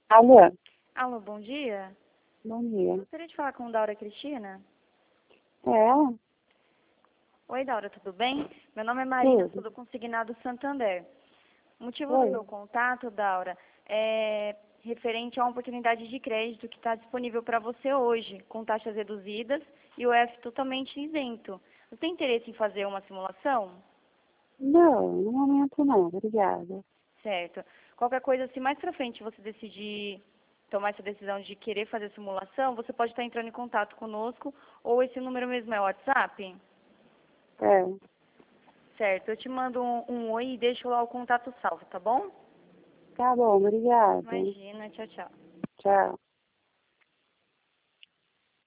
Alô, Alô, bom dia. bom dia. Gostaria de falar com Daura Cristina. É ela? Oi, Daura, tudo bem? Meu nome é Marina, sou Tudo. do Consignado Santander. O motivo do Oi. meu contato, Daura, é referente a uma oportunidade de crédito que está disponível para você hoje, com taxas reduzidas e o F totalmente isento. Você tem interesse em fazer uma simulação? Não, no momento não, obrigada. Certo. Qualquer coisa, se mais para frente você decidir tomar essa decisão de querer fazer simulação, você pode estar entrando em contato conosco, ou esse número mesmo é o WhatsApp? É, Certo, eu te mando um oi e deixo lá o contato salvo, tá bom? tá bom, obrigada. Imagina, tchau, tchau. Tchau.